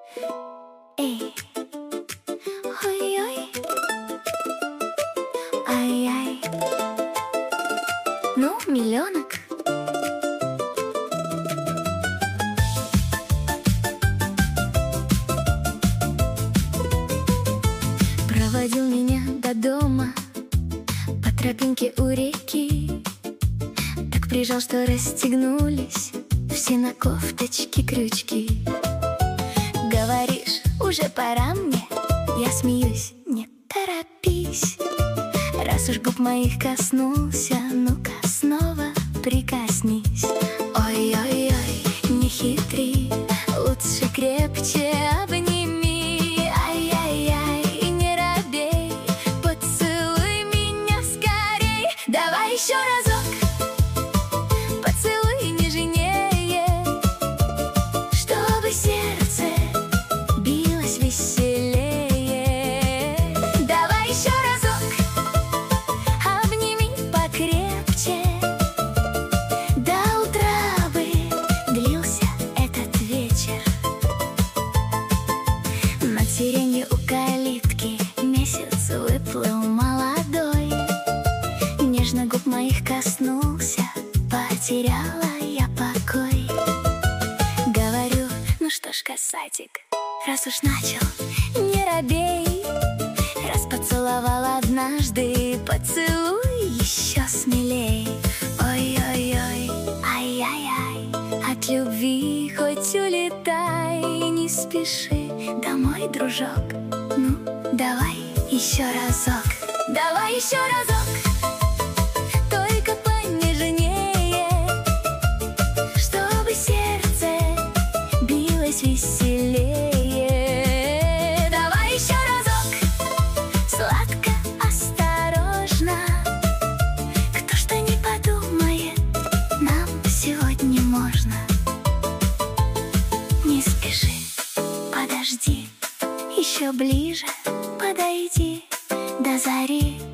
Эй, ой-ой, ай-яй. Ну, миллионок. Проводил меня до дома по тропинке у реки. Так прижал, что расстегнулись все на кофточке крючки. Говоришь, уже пора мне? Я смеюсь, не торопись. Раз уж губ моих коснулся, ну-ка снова прикоснись. Ой-ой-ой, не хитри, лучше крепче обними. Ай-яй-яй, не робей, поцелуй меня скорей. Давай еще разок, поцелуй нежнее, чтобы сердце билось веселее. Давай еще разок, обними покрепче. До утра бы длился этот вечер. Над сиренью у калитки месяц выплыл молодой. Нежно губ моих коснулся, потеряла я покой. Говорю, ну что ж, касатик, раз уж начал, не робей. Раз поцеловал однажды, поцелуй еще смелей. Ой-ой-ой, ай-яй-яй, от любви хоть улетай. Не спеши домой, дружок, ну давай еще разок. Давай еще разок, только понежнее, чтобы сердце билось веселее. Давай еще разок, сладко, осторожно. Кто что не подумает, нам сегодня можно. Не спеши, подожди, еще ближе подойди до зари.